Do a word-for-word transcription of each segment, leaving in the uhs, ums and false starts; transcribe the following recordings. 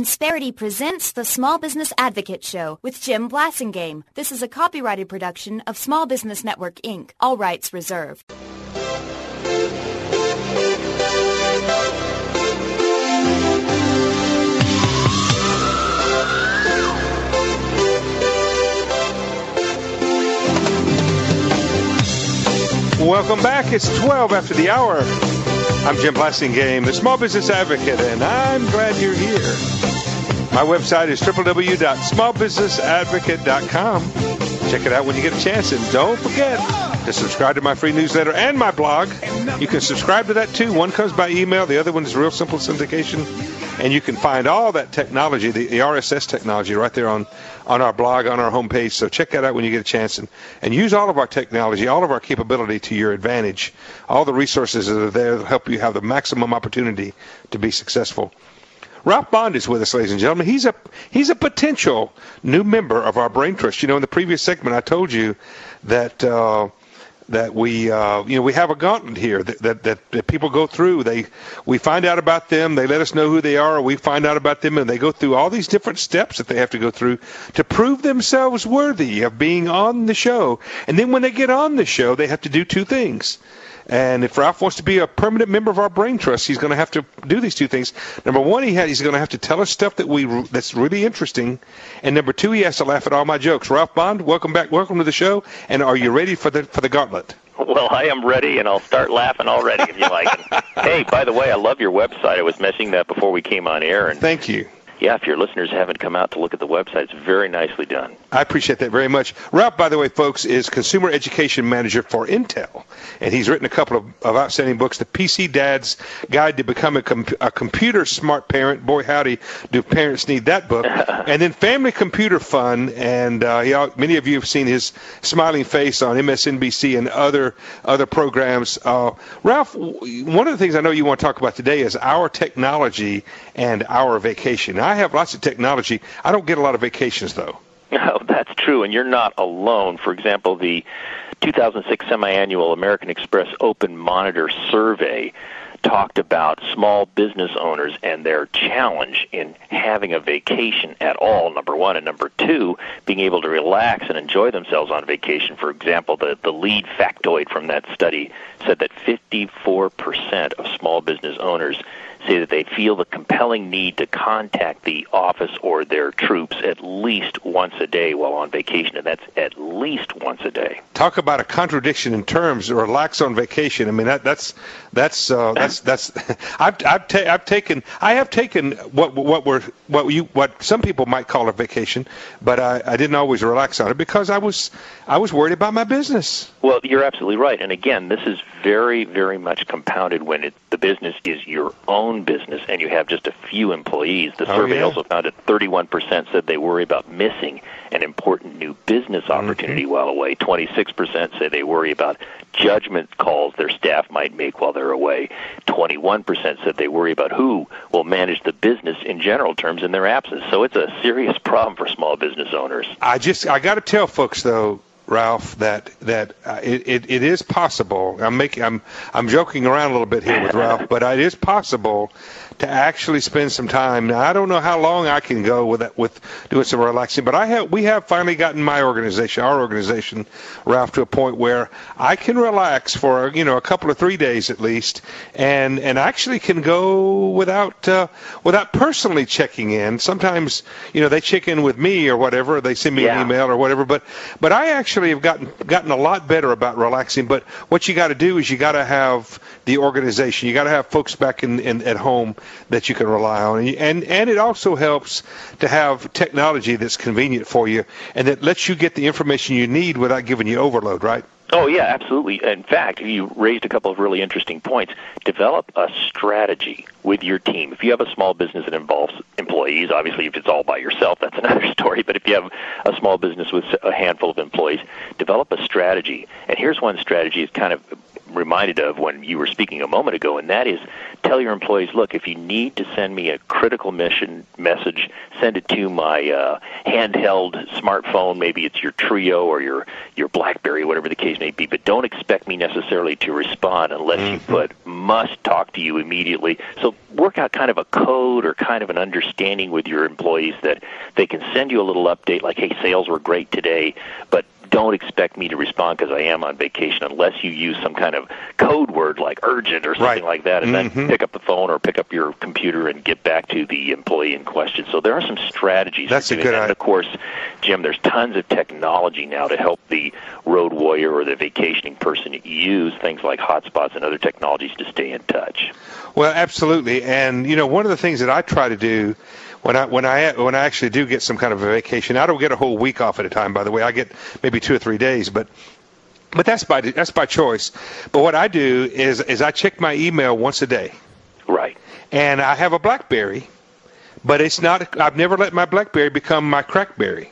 Insperity presents the Small Business Advocate Show with Jim Blasingame. This is a copyrighted production of Small Business Network, Incorporated. All rights reserved. Welcome back. It's twelve after the hour. I'm Jim Blasingame, the Small Business Advocate, and I'm glad you're here. My website is w w w dot small business advocate dot com. Check it out when you get a chance, and don't forget to subscribe to my free newsletter and my blog. You can subscribe to that too. One comes by email, the other one is real simple syndication, and you can find all that technology, the, the R S S technology, right there on, on our blog, on our homepage. So check that out when you get a chance, and, and use all of our technology, all of our capability to your advantage. All the resources that are there to help you have the maximum opportunity to be successful. Ralph Bond is with us, ladies and gentlemen. He's a he's a potential new member of our Brain Trust. You know, in the previous segment, I told you that uh, that we uh, you know we have a gauntlet here that, that that that people go through. They we find out about them, they let us know who they are, or we find out about them, and they go through all these different steps that they have to go through to prove themselves worthy of being on the show. And then when they get on the show, they have to do two things. And if Ralph wants to be a permanent member of our Brain Trust, he's going to have to do these two things. Number one, he ha- he's going to have to tell us stuff that we that's really interesting. And number two, he has to laugh at all my jokes. Ralph Bond, welcome back. Welcome to the show. And are you ready for the for the gauntlet? Well, I am ready, and I'll start laughing already if you like. Hey, by the way, I love your website. I was mentioning that before we came on air. And thank you. Yeah, if your listeners haven't come out to look at the website, it's very nicely done. I appreciate that very much. Ralph, by the way, folks, is Consumer Education Manager for Intel, and he's written a couple of, of outstanding books, The P C Dad's Guide to Become a, Com- a Computer Smart Parent. Boy, howdy, do parents need that book. And then Family Computer Fun, and uh, he, many of you have seen his smiling face on M S N B C and other other programs. Uh, Ralph, one of the things I know you want to talk about today is our technology and our vacation. I have lots of technology. I don't get a lot of vacations, though. No, that's true, and you're not alone. For example, the two thousand six semi-annual American Express Open Monitor Survey talked about small business owners and their challenge in having a vacation at all, number one, and number two, being able to relax and enjoy themselves on vacation. For example, the, the lead factoid from that study said that fifty-four percent of small business owners say that they feel the compelling need to contact the office or their troops at least once a day while on vacation, and that's at least once a day. Talk about a contradiction in terms. Relax on vacation. I mean, that, that's that's uh, that's that's. I've I've, ta- I've taken I have taken what what were what you what some people might call a vacation, but I, I didn't always relax on it because I was I was worried about my business. Well, you're absolutely right, and again, this is very very much compounded when it, the business is your own business and you have just a few employees. The survey oh, yeah. also found that thirty-one percent said they worry about missing an important new business opportunity mm-hmm. while away. twenty-six percent say they worry about judgment calls their staff might make while they're away. twenty-one percent said they worry about who will manage the business in general terms in their absence. So it's a serious problem for small business owners. I just I got to tell folks though, Ralph, that that uh, it, it it is possible. I'm making I'm I'm joking around a little bit here with Ralph, but it is possible to actually spend some time. Now, I don't know how long I can go with that, with doing some relaxing, but I have we have finally gotten my organization, our organization, Ralph, to a point where I can relax for you know a couple of three days at least, and and actually can go without uh, without personally checking in. Sometimes you know they check in with me or whatever, they send me yeah. an email or whatever, but but I actually have gotten gotten a lot better about relaxing. But what you got to do is you got to have the organization. You got to have folks back in, in at home that you can rely on, and, and and it also helps to have technology that's convenient for you and that lets you get the information you need without giving you overload, right? Oh, yeah, absolutely. In fact, you raised a couple of really interesting points. Develop a strategy with your team. If you have a small business that involves employees, obviously if it's all by yourself, that's another story. But if you have a small business with a handful of employees, develop a strategy. And here's one strategy is kind of reminded of when you were speaking a moment ago, and that is tell your employees, look, if you need to send me a critical mission message, send it to my uh, handheld smartphone. Maybe it's your Trio or your, your BlackBerry, whatever the case may be. But don't expect me necessarily to respond unless mm-hmm. you put must talk to you immediately. So work out kind of a code or kind of an understanding with your employees that they can send you a little update like, hey, sales were great today, but don't expect me to respond because I am on vacation unless you use some kind of code word like urgent or something right. like that, and mm-hmm. then pick up the phone or pick up your computer and get back to the employee in question. So there are some strategies. That's for a doing good that. idea. And of course, Jim, there's tons of technology now to help the road warrior or the vacationing person use things like hotspots and other technologies to stay in touch. Well, absolutely. And, you know, one of the things that I try to do When I when I when I actually do get some kind of a vacation, I don't get a whole week off at a time. By the way, I get maybe two or three days, but but that's by that's by choice. But what I do is is I check my email once a day. Right. And I have a BlackBerry, but it's not. I've never let my BlackBerry become my Crackberry.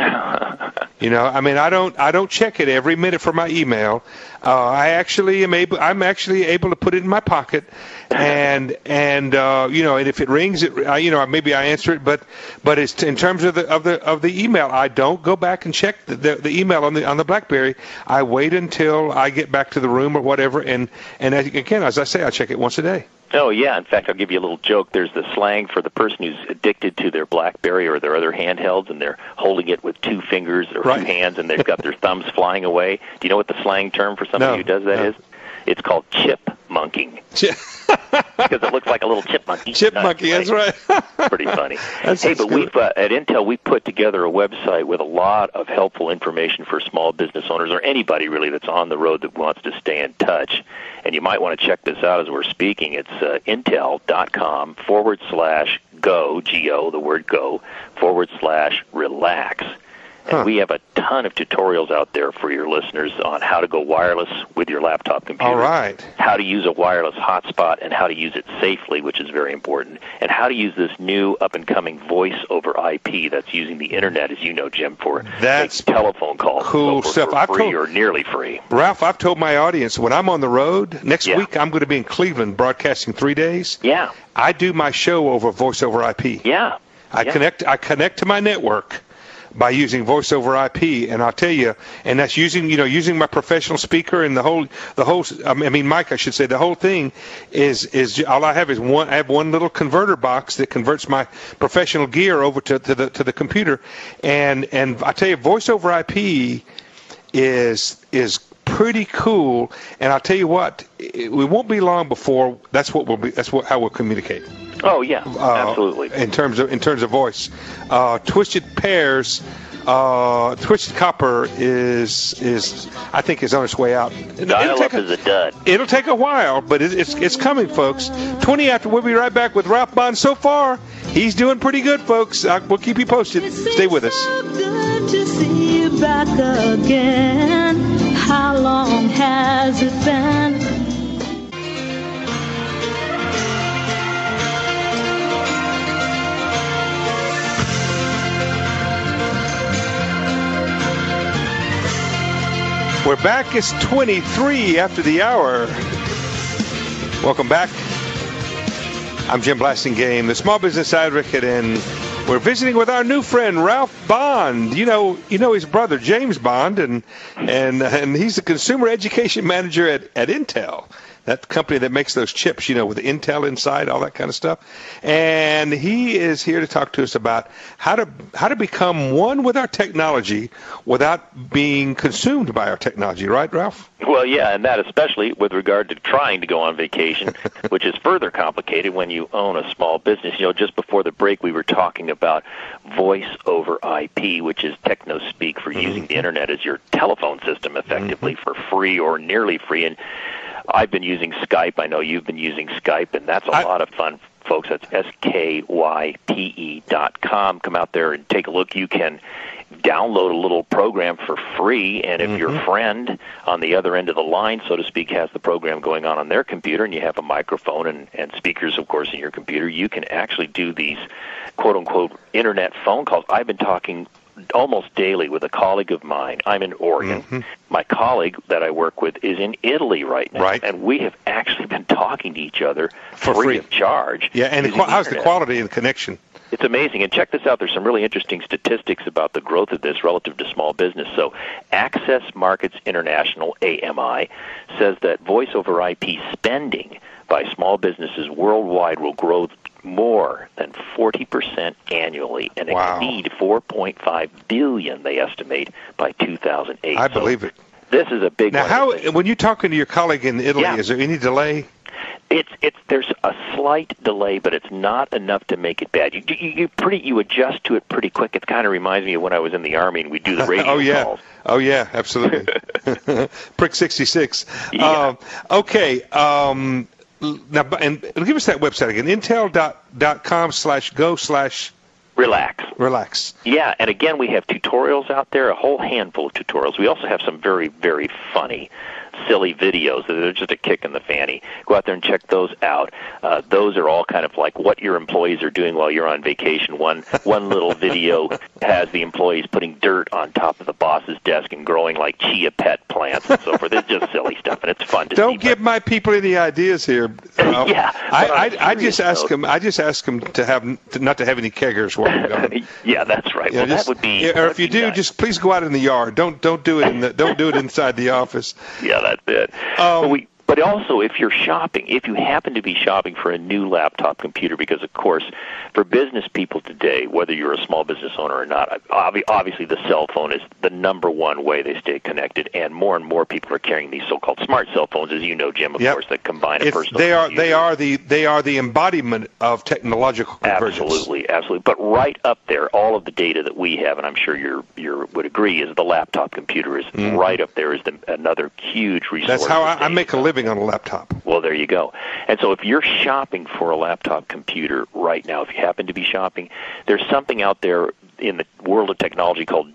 You know, I mean, I don't I don't check it every minute for my email. Uh, I actually am able. I'm actually able to put it in my pocket, and and uh, you know, and if it rings, it I, you know maybe I answer it. But but it's in terms of the of the of the email, I don't go back and check the, the, the email on the on the BlackBerry. I wait until I get back to the room or whatever, and and again, as I say, I check it once a day. Oh, yeah. In fact, I'll give you a little joke. There's the slang for the person who's addicted to their BlackBerry or their other handhelds, and they're holding it with two fingers or right. two hands, and they've got their thumbs flying away. Do you know what the slang term for somebody no, who does that no. is? It's called chipmunking. Because it looks like a little chipmunky. Chipmunky, that's right. Pretty funny. That's hey, but good. we've uh, at Intel, we put together a website with a lot of helpful information for small business owners or anybody really that's on the road that wants to stay in touch. And you might want to check this out as we're speaking. It's uh, intel.com forward slash go, G O, the word go, forward slash relax. And huh. we have a ton of tutorials out there for your listeners on how to go wireless with your laptop computer. All right. How to use a wireless hotspot and how to use it safely, which is very important. And how to use this new up-and-coming voice over I P that's using the Internet, as you know, Jim, for that's telephone calls. Cool for, stuff. For I've free told, or nearly free. Ralph, I've told my audience when I'm on the road, next yeah. week I'm going to be in Cleveland broadcasting three days. Yeah. I do my show over voice over I P. Yeah. I yeah. connect I connect to my network by using voice over I P, and I'll tell you, and that's using you know using my professional speaker and the whole the whole I mean Mike I should say the whole thing is is all I have is one I have one little converter box that converts my professional gear over to, to the to the computer, and and I tell you voice over I P is is pretty cool, and I'll tell you what, it, we won't be long before that's what we'll be that's what how we'll communicate. Oh yeah, uh, absolutely. In terms of in terms of voice, uh, Twisted Pairs, uh, Twisted Copper is is I think is on its way out. Dial up is a dud. It'll take a while, but it, it's it's coming, folks. Twenty after we'll be right back with Ralph Bond. So far, he's doing pretty good, folks. I, we'll keep you posted. Stay with us. So good to see you back again. How long has it been? We're back. It's twenty-three after the hour. Welcome back. I'm Jim Blasingame, the Small Business Advocate, and we're visiting with our new friend Ralph Bond. You know, you know his brother James Bond, and and and he's the Consumer Education Manager at, at Intel, that company that makes those chips, you know, with Intel inside, all that kind of stuff. And he is here to talk to us about how to how to become one with our technology without being consumed by our technology. Right, Ralph? Well, yeah, and that especially with regard to trying to go on vacation, which is further complicated when you own a small business. You know, just before the break, we were talking about voice over I P, which is techno speak for mm-hmm. using the Internet as your telephone system effectively mm-hmm. for free or nearly free. And I've been using Skype. I know you've been using Skype, and that's a I, lot of fun, folks. That's S K Y P E dot com. Come out there and take a look. You can download a little program for free, and if mm-hmm. your friend on the other end of the line, so to speak, has the program going on on their computer, and you have a microphone and, and speakers, of course, in your computer, you can actually do these quote-unquote Internet phone calls. I've been talking almost daily with a colleague of mine. I'm in Oregon. Mm-hmm. My colleague that I work with is in Italy right now, right. and we have actually been talking to each other for free, free of charge. Yeah, and the, how's the quality and the connection? It's amazing. And check this out. There's some really interesting statistics about the growth of this relative to small business. So Access Markets International, A M I, says that voice over I P spending by small businesses worldwide will grow more than forty percent annually and wow. exceed four point five billion dollars, they estimate, by two thousand eight. I so believe it. This is a big now, one. how, when you're talking to your colleague in Italy, yeah. is there any delay? It's it's there's a slight delay, but it's not enough to make it bad. You you, you pretty you adjust to it pretty quick. It kind of reminds me of when I was in the Army and we do the radio oh yeah, calls. oh yeah, absolutely. Prick sixty-six. Yeah. Um, okay. Um, now, and give us that website again. Intel dot com slash go slash relax. Relax. Yeah, and again, we have tutorials out there, a whole handful of tutorials. We also have some very very funny, silly videos that are just a kick in the fanny. Go out there and check those out. Uh, those are all kind of like what your employees are doing while you're on vacation. One one little video has the employees putting dirt on top of the boss's desk and growing like chia pet plants and so forth. It's just silly stuff, and it's fun to Don't see. Don't give but... my people any ideas here. Uh, yeah, I, I, I just ask note. them. I just ask them to have to not to have any keggers while we're gone. Yeah, that's right. You well, know, just, that would be. Yeah, or if you do, nice. just please go out in the yard. Don't don't do it in the don't do it inside the office. Yeah, that's it. Um, but we. But also, if you're shopping, if you happen to be shopping for a new laptop computer, because, of course, for business people today, whether you're a small business owner or not, obviously the cell phone is the number one way they stay connected, and more and more people are carrying these so-called smart cell phones, as you know, Jim, of yep. course, that combine a it's, personal they are computer. They are the they are the embodiment of technological convergence. Absolutely, absolutely. But right up there, all of the data that we have, and I'm sure you you would agree, is the laptop computer is mm. right up there is the, another huge resource. That's how I, I make a living on a laptop. Well, there you go. And so if you're shopping for a laptop computer right now, if you happen to be shopping, there's something out there in the world of technology called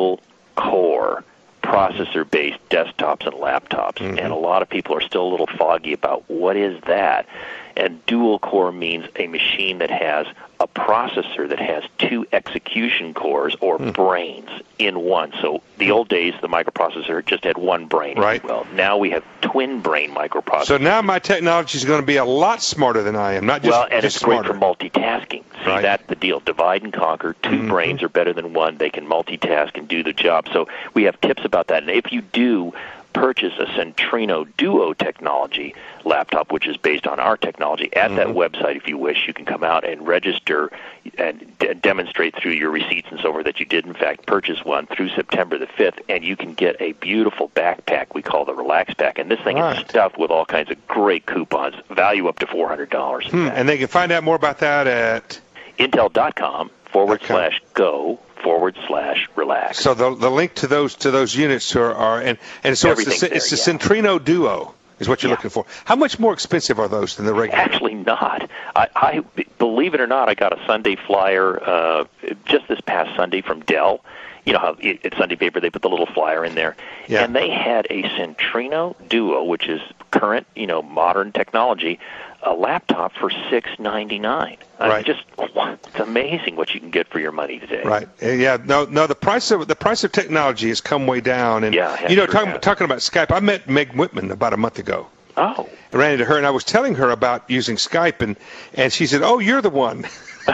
dual-core processor-based desktops and laptops. Mm-hmm. And a lot of people are still a little foggy about what is that. And dual-core means a machine that has a processor that has two execution cores or mm. brains in one. So the old days, the microprocessor just had one brain. Right. Well, now we have twin-brain microprocessors. So now my technology is going to be a lot smarter than I am, not just Well, and just it's great smarter. for multitasking. See, right. that's the deal. Divide and conquer. Two mm-hmm. brains are better than one. They can multitask and do the job. So we have tips about that. And if you do purchase a Centrino Duo technology laptop, which is based on our technology, at mm-hmm. that website, if you wish, you can come out and register and d- demonstrate through your receipts and so forth that you did, in fact, purchase one through September the fifth, and you can get a beautiful backpack we call the Relax Pack. And this thing right. is stuffed with all kinds of great coupons, value up to four hundred dollars. Hmm. And they can find out more about that at Intel.com forward okay. slash go forward slash relax. So the the link to those to those units are, are and and so it's the, there, it's the yeah. Centrino Duo is what you're yeah. looking for. How much more expensive are those than the regular? Actually, not. I, I believe it or not, I got a Sunday flyer uh, just this past Sunday from Dell. You know how it, at Sunday Paper they put the little flyer in there, yeah. and they had a Centrino Duo, which is current, you know, modern technology, a laptop for six ninety-nine. I Right. mean, just it's amazing what you can get for your money today. Right. Yeah. No. No. The price of the price of technology has come way down. And yeah, you know, sure talking has. talking about Skype, I met Meg Whitman about a month ago. Oh. I ran into her, and I was telling her about using Skype, and and she said, "Oh, you're the one."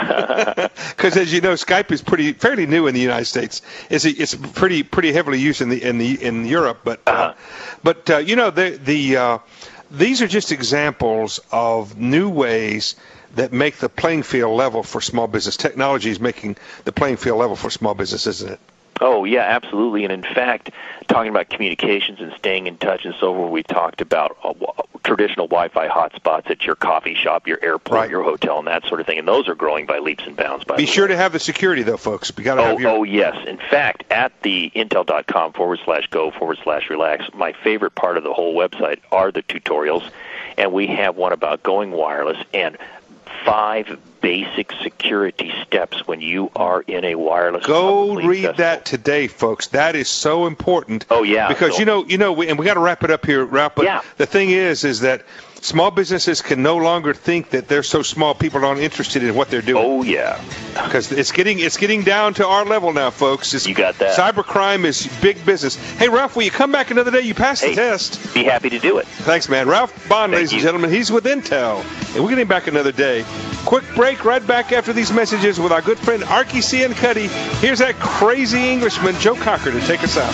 Because as you know, Skype is pretty fairly new in the United States. It's it's pretty pretty heavily used in the in the in Europe, but uh, uh-huh. but uh, you know the the uh, these are just examples of new ways that make the playing field level for small business. Technology is making the playing field level for small business, isn't it? Oh, yeah, absolutely. And in fact, talking about communications and staying in touch and so forth, we talked about uh, w- traditional Wi-Fi hotspots at your coffee shop, your airport, right. your hotel, and that sort of thing. And those are growing by leaps and bounds. By Be the sure way. to have the security, though, folks. We got to oh, have your... oh, yes. In fact, at the Intel.com forward slash go forward slash relax, my favorite part of the whole website are the tutorials. And we have one about going wireless and five basic security steps when you are in a wireless. Go read festival. that today, folks. That is so important. Oh yeah, because so, you know, you know, we, and we got to wrap it up here, Ralph. But yeah. the thing is, is that small businesses can no longer think that they're so small people aren't interested in what they're doing. Oh yeah, because it's getting it's getting down to our level now, folks. It's, you got that. Cybercrime is big business. Hey, Ralph, will you come back another day? You passed hey, the test. Be happy to do it. Thanks, man. Ralph Bond, Thank ladies you. and gentlemen, he's with Intel, and we're getting back another day. Quick break, right back after these messages with our good friend Archie Ciancutti. Here's that crazy Englishman, Joe Cocker, to take us out.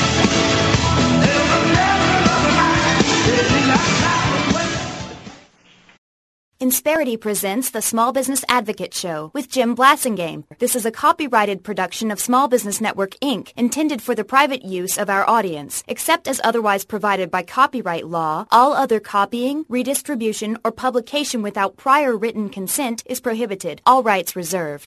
Insperity presents the Small Business Advocate Show with Jim Blasingame. This is a copyrighted production of Small Business Network, Incorporated, intended for the private use of our audience. Except as otherwise provided by copyright law, all other copying, redistribution, or publication without prior written consent is prohibited. All rights reserved.